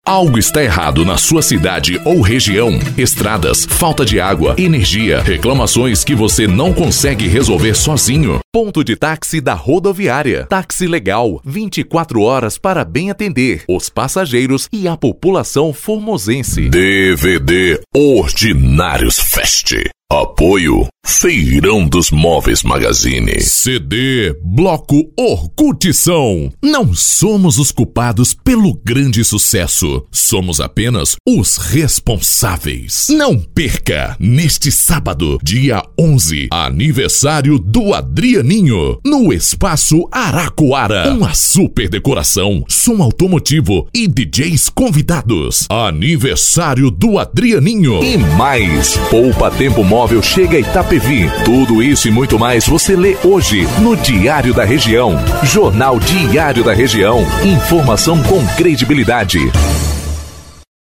Algo está errado na sua cidade ou região? Estradas, falta de água, energia, reclamações que você não consegue resolver sozinho? Ponto de táxi da rodoviária. Táxi legal, 24 horas para bem atender os passageiros e a população formosense. DVD Ordinários Fest. Apoio Feirão dos Móveis Magazine. CD Bloco Orcutição. Não somos os culpados pelo grande sucesso. Somos apenas os responsáveis. Não perca, neste sábado, dia 11, aniversário do Adrianinho, no Espaço Araquara. Uma super decoração, som automotivo e DJs convidados. Aniversário do Adrianinho. E mais, Poupa Tempo Móvel chega a Itapevi. Tudo isso e muito mais você lê hoje no Diário da Região. Jornal Diário da Região. Informação com credibilidade.